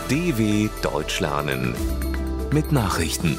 DW Deutsch lernen mit Nachrichten.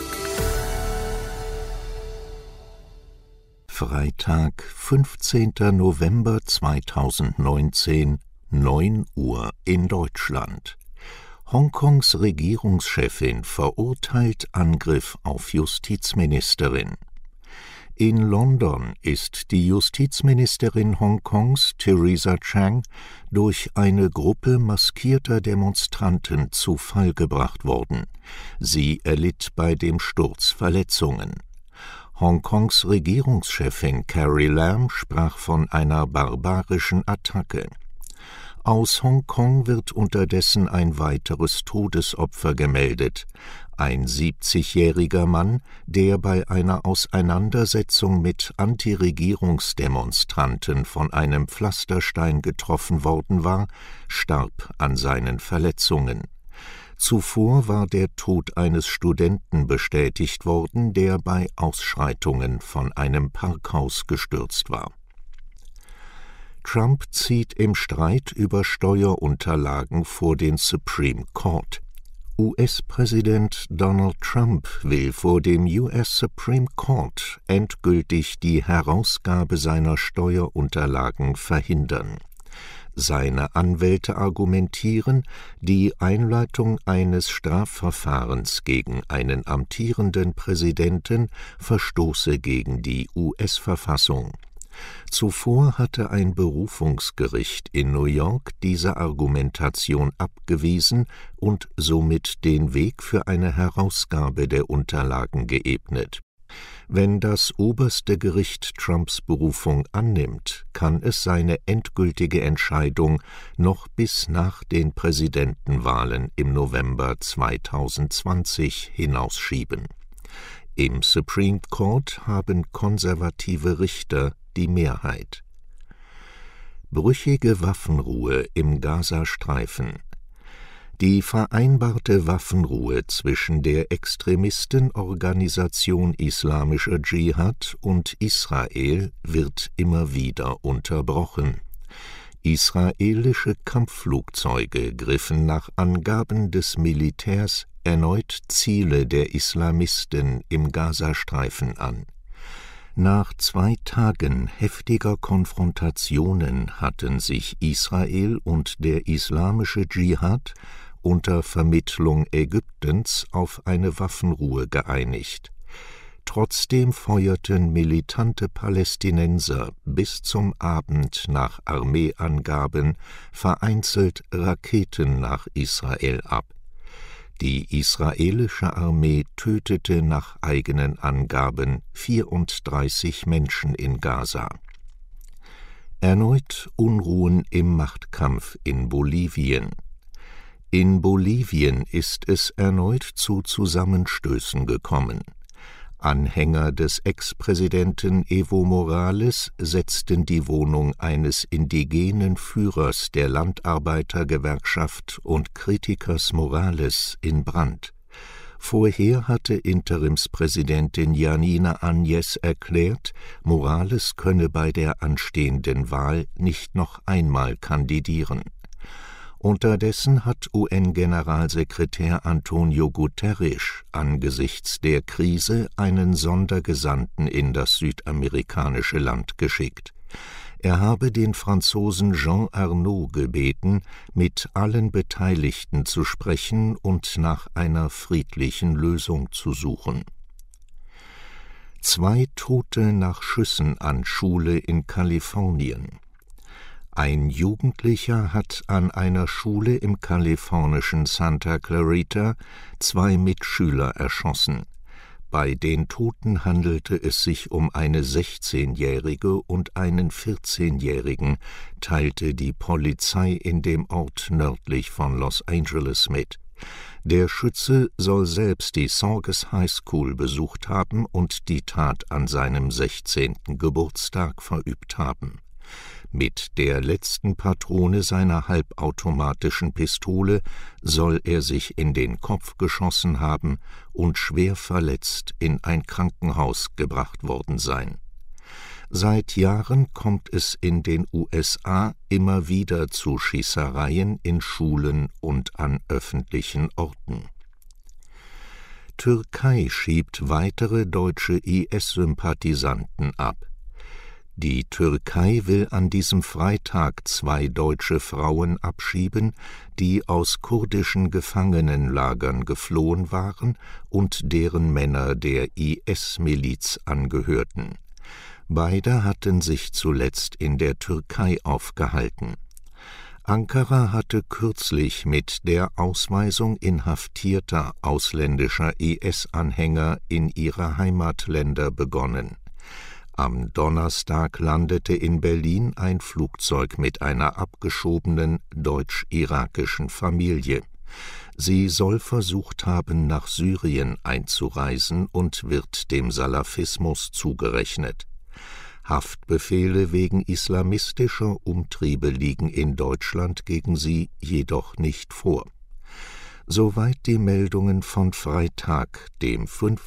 Freitag, 15. November 2019, 9 Uhr in Deutschland. Hongkongs Regierungschefin verurteilt Angriff auf Justizministerin. In London ist die Justizministerin Hongkongs, Theresa Chang, durch eine Gruppe maskierter Demonstranten zu Fall gebracht worden. Sie erlitt bei dem Sturz Verletzungen. Hongkongs Regierungschefin Carrie Lam sprach von einer barbarischen Attacke. Aus Hongkong wird unterdessen ein weiteres Todesopfer gemeldet. Ein 70-jähriger Mann, der bei einer Auseinandersetzung mit Antiregierungsdemonstranten von einem Pflasterstein getroffen worden war, starb an seinen Verletzungen. Zuvor war der Tod eines Studenten bestätigt worden, der bei Ausschreitungen von einem Parkhaus gestürzt war. Trump zieht im Streit über Steuerunterlagen vor den Supreme Court. US-Präsident Donald Trump will vor dem US Supreme Court endgültig die Herausgabe seiner Steuerunterlagen verhindern. Seine Anwälte argumentieren, die Einleitung eines Strafverfahrens gegen einen amtierenden Präsidenten verstoße gegen die US-Verfassung. Zuvor hatte ein Berufungsgericht in New York diese Argumentation abgewiesen und somit den Weg für eine Herausgabe der Unterlagen geebnet. Wenn das oberste Gericht Trumps Berufung annimmt, kann es seine endgültige Entscheidung noch bis nach den Präsidentenwahlen im November 2020 hinausschieben. Im Supreme Court haben konservative Richter die Mehrheit. Brüchige Waffenruhe im Gazastreifen. Die vereinbarte Waffenruhe zwischen der Extremistenorganisation Islamischer Dschihad und Israel wird immer wieder unterbrochen. Israelische Kampfflugzeuge griffen nach Angaben des Militärs erneut Ziele der Islamisten im Gazastreifen an. Nach 2 Tagen heftiger Konfrontationen hatten sich Israel und der Islamische Dschihad unter Vermittlung Ägyptens auf eine Waffenruhe geeinigt. Trotzdem feuerten militante Palästinenser bis zum Abend nach Armeeangaben vereinzelt Raketen nach Israel ab. Die israelische Armee tötete nach eigenen Angaben 34 Menschen in Gaza. Erneut Unruhen im Machtkampf in Bolivien. In Bolivien ist es erneut zu Zusammenstößen gekommen. Anhänger des Ex-Präsidenten Evo Morales setzten die Wohnung eines indigenen Führers der Landarbeitergewerkschaft und Kritikers Morales in Brand. Vorher hatte Interimspräsidentin Janine Áñez erklärt, Morales könne bei der anstehenden Wahl nicht noch einmal kandidieren. Unterdessen hat UN-Generalsekretär Antonio Guterres angesichts der Krise einen Sondergesandten in das südamerikanische Land geschickt. Er habe den Franzosen Jean Arnaud gebeten, mit allen Beteiligten zu sprechen und nach einer friedlichen Lösung zu suchen. 2 Tote nach Schüssen an Schule in Kalifornien. Ein Jugendlicher hat an einer Schule im kalifornischen Santa Clarita 2 Mitschüler erschossen. Bei den Toten handelte es sich um eine 16-Jährige und einen 14-Jährigen, teilte die Polizei in dem Ort nördlich von Los Angeles mit. Der Schütze soll selbst die Saugus High School besucht haben und die Tat an seinem 16. Geburtstag verübt haben. Mit der letzten Patrone seiner halbautomatischen Pistole soll er sich in den Kopf geschossen haben und schwer verletzt in ein Krankenhaus gebracht worden sein. Seit Jahren kommt es in den USA immer wieder zu Schießereien in Schulen und an öffentlichen Orten. Türkei schiebt weitere deutsche IS-Sympathisanten ab. Die Türkei will an diesem Freitag 2 deutsche Frauen abschieben, die aus kurdischen Gefangenenlagern geflohen waren und deren Männer der IS-Miliz angehörten. Beide hatten sich zuletzt in der Türkei aufgehalten. Ankara hatte kürzlich mit der Ausweisung inhaftierter ausländischer IS-Anhänger in ihre Heimatländer begonnen. Am Donnerstag landete in Berlin ein Flugzeug mit einer abgeschobenen deutsch-irakischen Familie. Sie soll versucht haben, nach Syrien einzureisen und wird dem Salafismus zugerechnet. Haftbefehle wegen islamistischer Umtriebe liegen in Deutschland gegen sie jedoch nicht vor. Soweit die Meldungen von Freitag, dem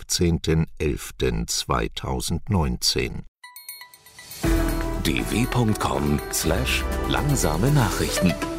15.11.2019. dw.com/langsame Nachrichten